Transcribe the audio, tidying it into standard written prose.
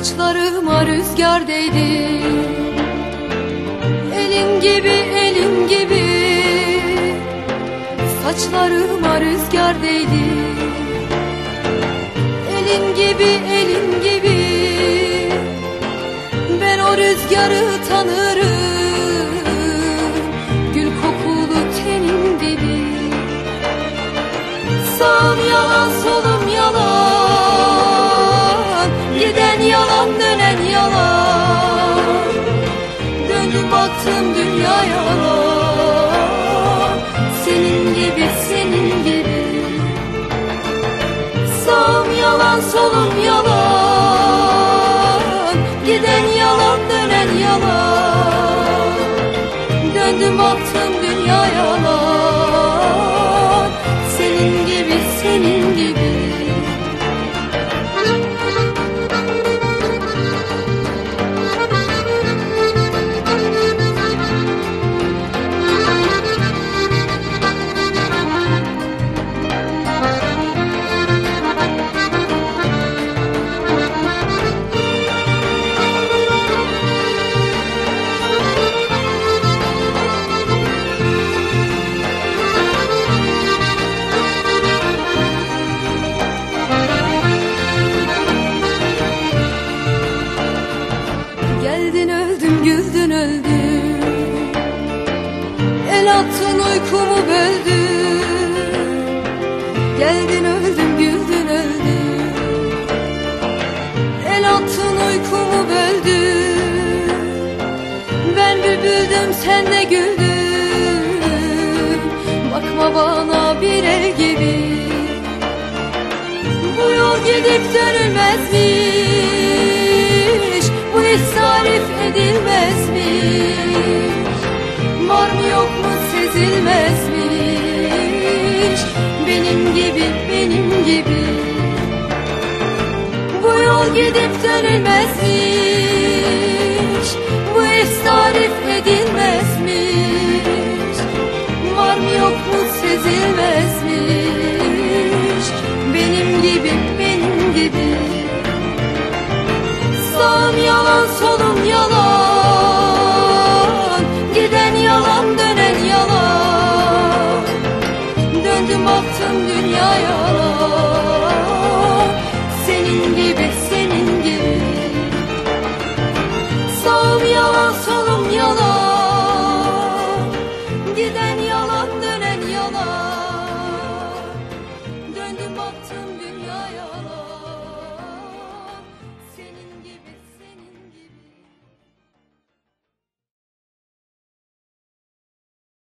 Saçlarıma rüzgar değdi, elin gibi elin gibi. Saçlarıma rüzgar değdi, elin gibi elin gibi. Ben o rüzgarı tanırım, gül kokulu tenin gibi. Sağım yalan solum yalan, giden yalan dönen yalan. Döndüm baktım dünya yalan, senin gibi senin gibi. Sağım yalan solum yalan, giden yalan dönen yalan. Döndüm baktım dünya yalan, senin gibi senin gibi. Geldin öldüm güldün öldüm, el attın uykumu böldün. Geldin öldüm güldün öldüm, el attın uykumu böldün. Ben bülbüldüm sen de güldün, bakma bana bir el gibi. Bu yol gidip dönülmezmiş, bu hiç tarif edilmezmiş. Var mı yok mu sezilmezmiş, benim gibi benim gibi. Bu yol gidip dönülmezmiş, bu hiç tarif edilmezmiş. Var mı yok mu sezilmezmiş, benim gibi benim gibi. Sağım yalan solum yalan, giden yalan dönen yalan. Döndüm baktım dünya yalan, senin gibi senin gibi. Sağım yalan solum yalan, giden yalan dönen yalan. Döndüm baktım